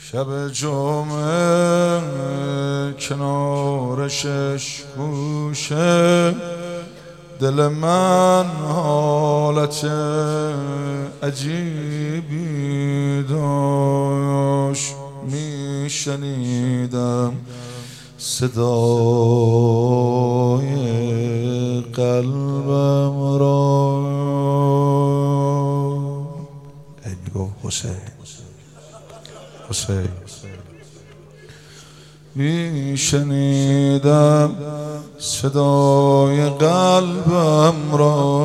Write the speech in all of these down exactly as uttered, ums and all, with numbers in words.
شب جمعه کنار شش گوشه دل من حالت عجیبی داشت، میشنیدم صدای قلبم را. ای میگفت حسین حسین میشنیدم صدای قلبم را،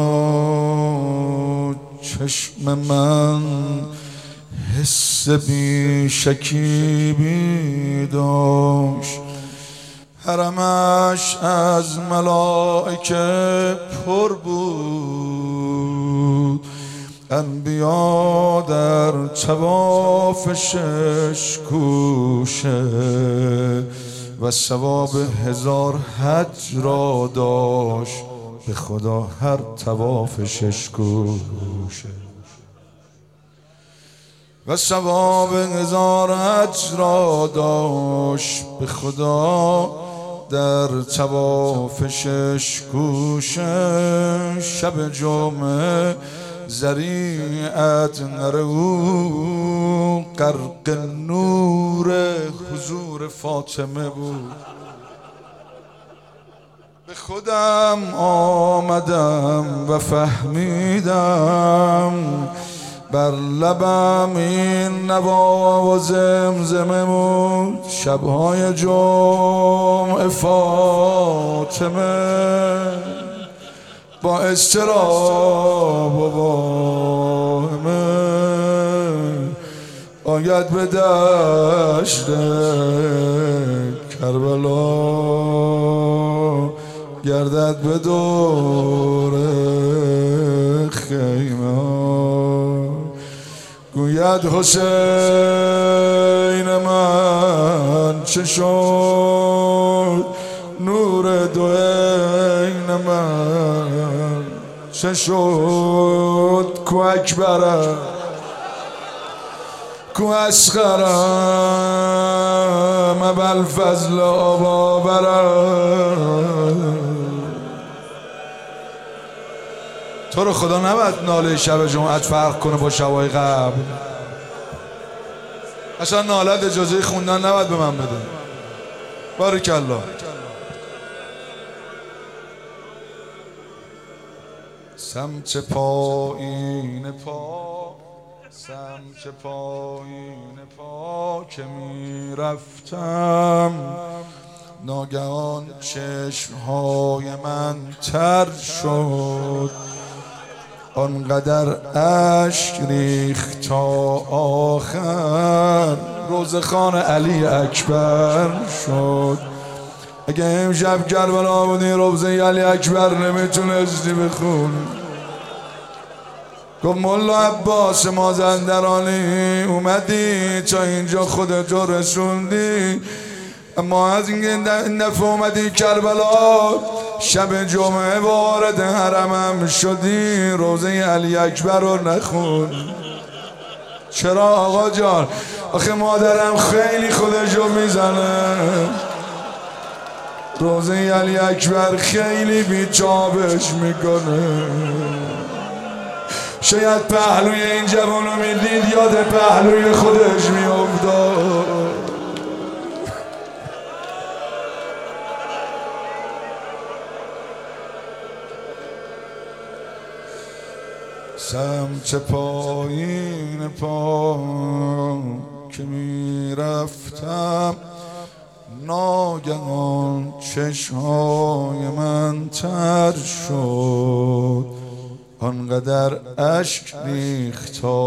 چشم من حس بی شکیبی داشت، حرمش از ملائکه پر بود، انبیا در طواف شش گوشه و ثواب هزار حج را داشت به خدا هر طواف شش گوشه، و ثواب هزار حج را داشت به خدا در طواف شش گوشه. شب جمعه ذریعت نر او غرق نور حضور فاطمه بود. به خودم آمدم و فهمیدم بر لبم این نوا و زمزمه بود. شبهای جمعه فاطمه با اضطراب و واهمه آید به دشت کربلا، گردد به دور خیمه، گوید حسین من چه شد، نور دو عین من چه شد، کو اکبرم کو اصغرم ابوالفضل آبابرم. تو رو خدا نباید ناله شب جمعت فرق کنه با شبای قبل. اصلا نالت اجازه خوندن نباید به من بده. بارکالله. سمت پایین پا سمت پایین پا که می رفتم، ناگهان چشمهای من تر شد، آنقدر اشک ریخت تا آخر روزخان علی اکبر شد. اگه امشب کربلا بودی روزه علی اکبر نمیتونستی بخونی. گفت مولا عباس مازندرانی اومدی تا اینجا خودتو رسوندی، اما از این دفعه اومدی کربلا شب جمعه وارد حرمم شدی، روزه علی اکبر رو نخون. چرا آقا جان؟ آخه مادرم خیلی خودشو میزنه، روزه علی اکبر خیلی بیچابش میکنه. شاید پهلوی این جوانو میدید یاد پهلوی خودش میافتاد. سمت پایین پا که میرفتم، ناگهان چشمهای من تر شد، آنقدر اشک ریخت تا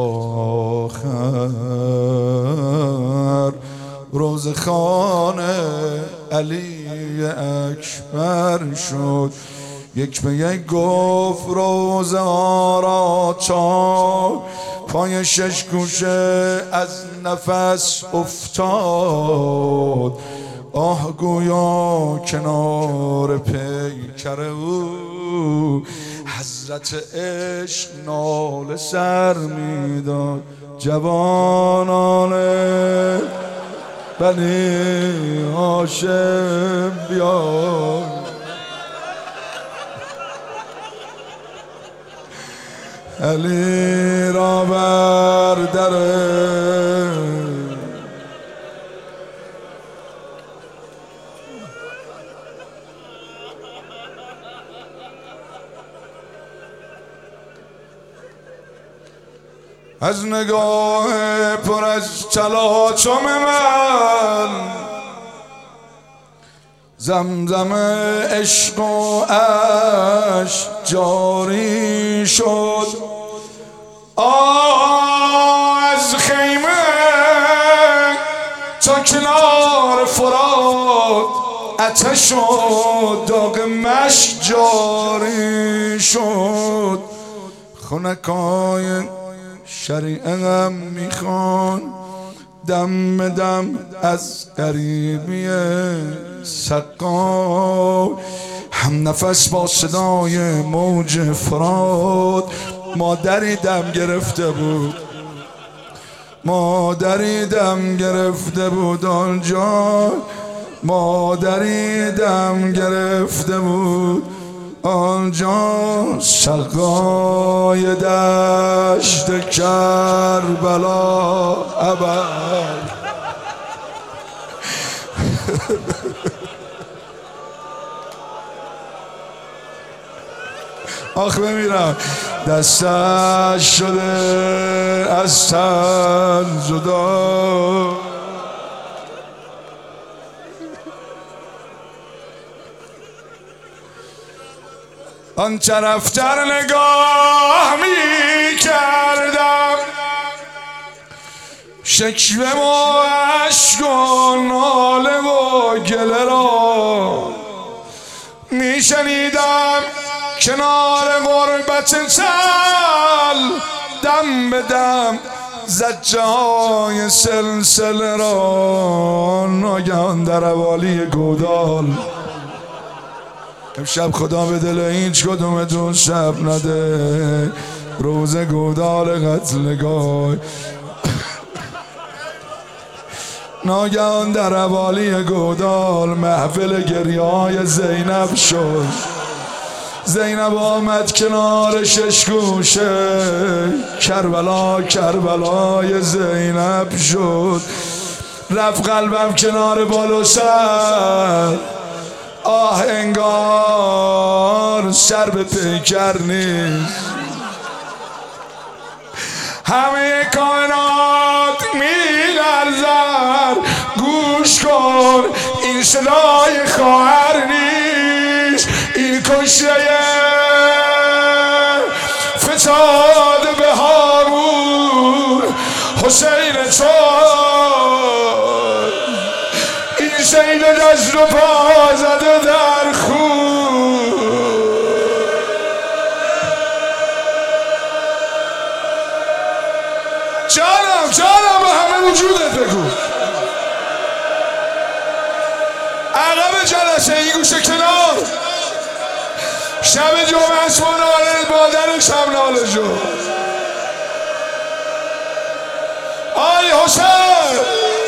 آخر روزخان علی اکبر شد. یک به یک گفت روزه ها را تا پای شش گوشه از نفس افتاد، آه گویا کنار پیکر او حضرت عشق ناله سر میداد. جوانان بنی هاشم بیا علی را بر دره از نگاه پر از تلاطم من زمزم عشق و عشق جاری شد. آه از خیمه تا کنار فرات آتش و داغ مشک جاری شد. خونکای شریعه میخوان دم به دم از غریبی سقا هم نفس با صدای موج فرات. مادری دم گرفته بود مادری دم گرفته بود آنجا مادری دم گرفته بود آنجا سقای دشت کربلا ابد. آخ بمیرم دستش شده از تن جدا. آن طرفتر نگاه می کردم شکوه و اشک و ناله و گله را می شنیدم کنار غربت تل دم به دم زجه های سلسله را. ناگهان در حوالی گودال امشب خدا به دل هیچ کدومتون شب نده روز گودال قتلگاه. ناگهان در حوالی گودال محفل گریه های زینب شد. زینب آمد کنار شش گوشه کربلا کربلای زینب شد. رفت قلبم کنار بالو سر آه انگار سر به پیکر نیست. همه کائنات میلرزد گوش کن این صدای خواهر نیست. این کشته فتاده به هامون حسین تو این سیل دست و پا زده در خون. جانم جانم به همه وجودت بگو عقب جلسه این گوشه کنار شب جمعه اسم و ناله مادر شب ناله جو. آی حسین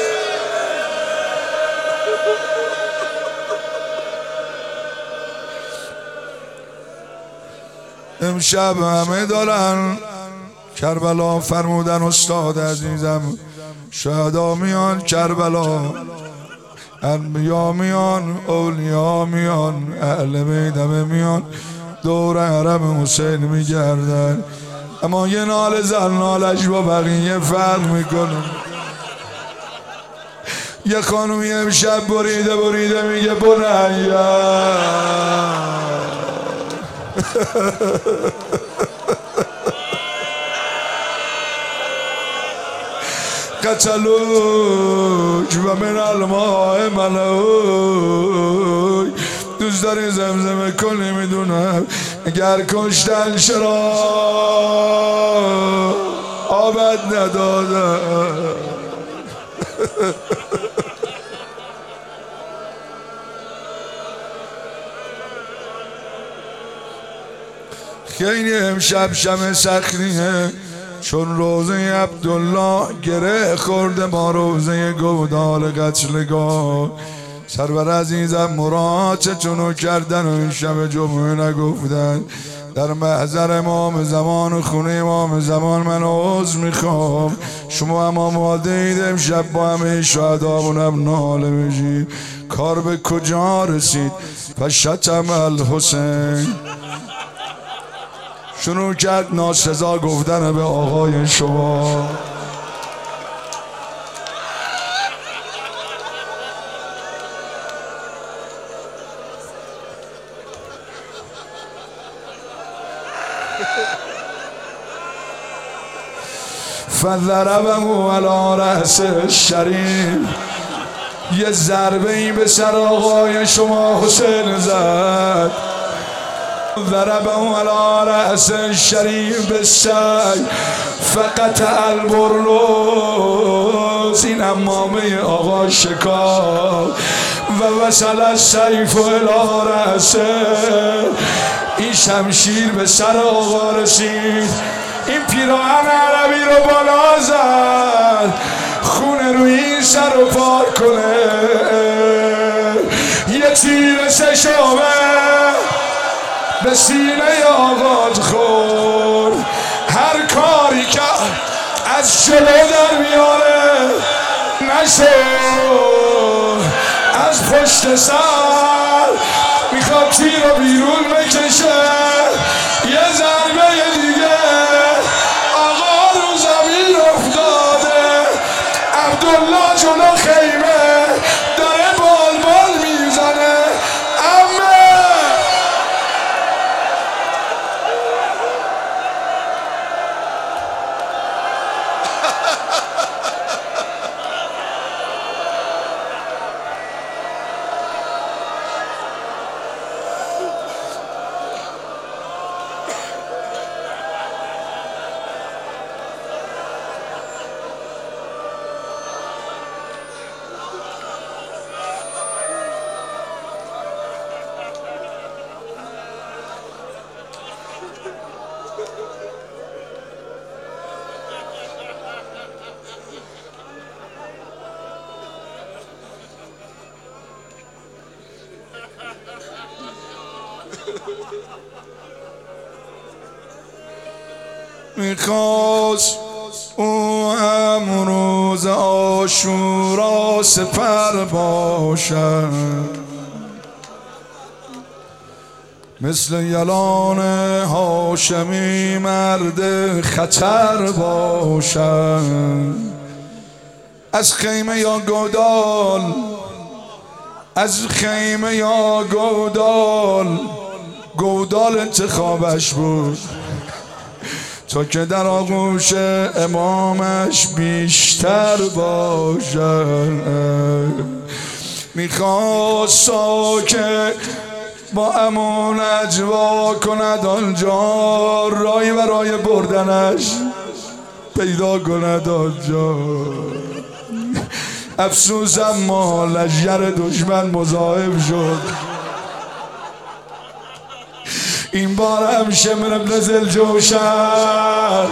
امشب همه دارن کربلا فرمودن استاد عزیزم شهدا میان کربلا انبیا میان اولیا میان اهل بیت میان دور حرم حسین میگردن. اما یه نال زن نالش با بقیه فرق میکنه. یه خانومی امشب بریده بریده میگه بنیا قتلوک و من الماء ملوک. دوست داری زمزمه کنی میدونم اگر کشتن چرا آبت ندادم. خیلی امشب شب سخنیه چون روزه عبدالله گره خورده با روزه گودال قتلگاه. سرور عزیزم مراد چونو کردن و این شب جمعه نگفتن. در محضر امام زمان و خونه امام زمان من عذر میخوام. شما هم آماده اید امشب با همه شهدامونم ناله بشید. کار به کجا رسید؟ فشتم الحسین شروع کرد ناسزا گفتن به آقای شما. فضربه علی رأس الشریف، یه ضربه این به سر آقای شما حسین زد. ضربه علی رأس الشریف بالسیف فقطع البرنوس، این امامه آقا شکاف و وصل السیف الی رأسه، این شمشیر به سر آقا رسید. این پیراهن عربی رو بالا زد خونه روی این سر رو پاک کنه. یه تیر سشامه به سینه آقا خورد. هر کاری که از جلو در میاره نشد، از پشت سر میخواد تیر رو بیرون بکشه. یه ضربه دیگه آقا رو زمین افتاده. عبدالله جلو خیمه داره بال بال میزنه. امه میخواست او هم روز عاشورا سپر باشد، مثل یلان هاشمی مرد خطر باشد. از خیمه یا گودال، از خیمه یا گودال، گودال انتخابش بود تا که در آغوش امامش بیشتر باشد. میخواست که با امان اجوا کند آنجا، رای برای بردنش پیدا کند آنجا. افسوس اما لشکر دشمن مضاعف شد. این بار هم شمر ابن ذوالجوشن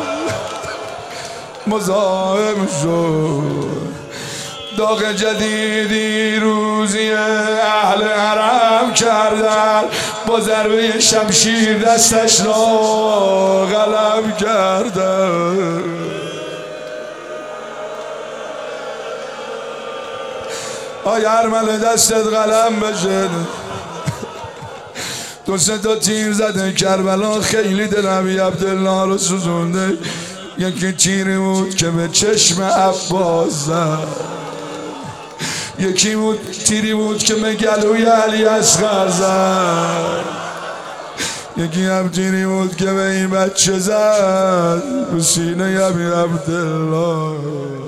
مضاعف شد. داغ جدیدی روزی اهل حرم کردن، با ضربه شمشیر دستش را قلم کردن. آی ارمله دستت قلم بشه. دو سه تا تیر زده کربلا، خیلی دل ابی عبدالله رو سوزونده. یکی تیری بود که به چشم عباس زد، یکی بود تیری بود که به گلوی علی اصغر زد، یکی هم تیری بود که به این بچه زد رو سینه ابی عبدالله.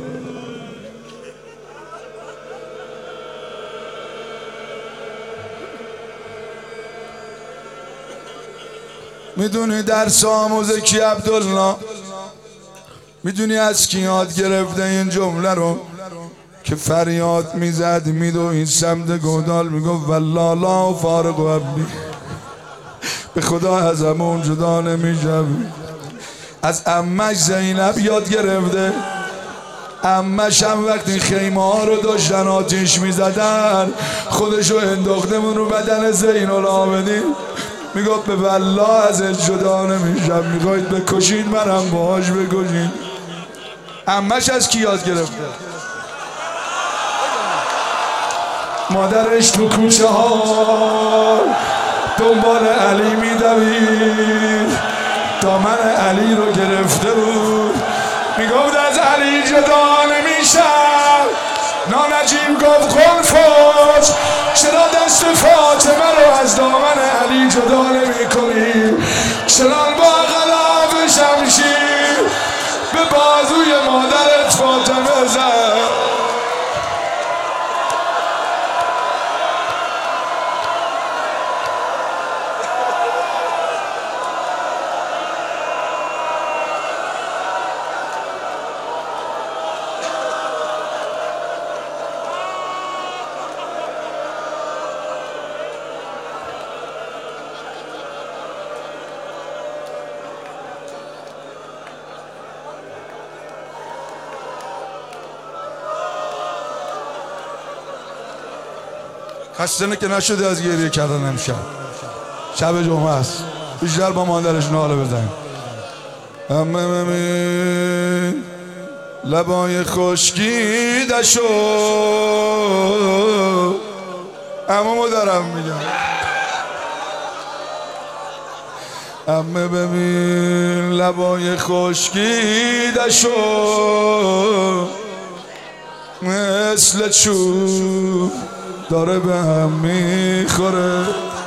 میدونی درس آموزه کی عبدالله؟ میدونی از کی یاد گرفته این جمله رو؟ که فریاد میزد میدو این سمت گودال میگفت والله لا فارق عبدی، به خدا از همون جدا نمیشم. از عمش زینب یاد گرفته. عمش هم وقتی خیمه ها رو داشتن آتیش میزدن خودشو انداخته من رو بدن زین العابدین، میگفت به والله ازت جدا نمیشم، میخواید بکشین منم باهاش بکشین. عمش از کی یاد گرفته؟ مادرش تو کوچه ها دنبال علی میدوید، دامن علی رو گرفته بود، میگفت از علی جدا نمیشم. نانجیم گفت خلفاش چرا دست فاطمه رو از دامن علی جدا نمی کنی؟ چرا با غلاف شمشیر به بازوی مادرت فاطمه زد؟ خسته که نشده از گریه کردن امشب، شب جمعه است، بیشتر با مادرش ناله بزنیم. امه ببین لبای خشکیده شو، عمومو دارم میگم. امه ببین لبای خشکیده شو، مثل چوب داره به هم میخوره.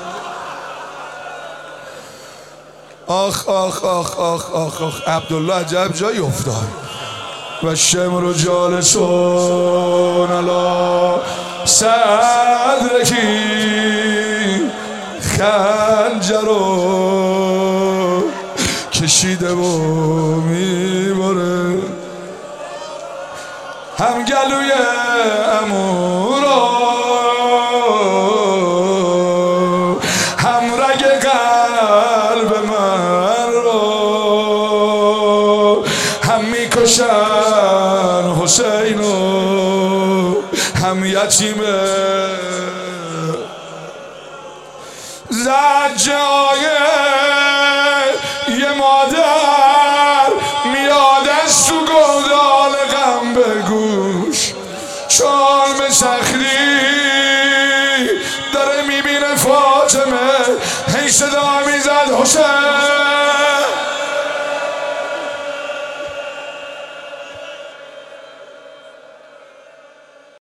آخ آخ آخ آخ آخ آخ عبدالله عجب جایی افتاد. و شمر جالسون علا صدرکی خنجرو کشیده و میبره، هم گلوی امورا میکشن حسینو، هم یتیمه زجای یه مادر میاد از تو گودال غم به گوش، چون به سختی داره میبینه فاطمه، هی صدا میزد حسین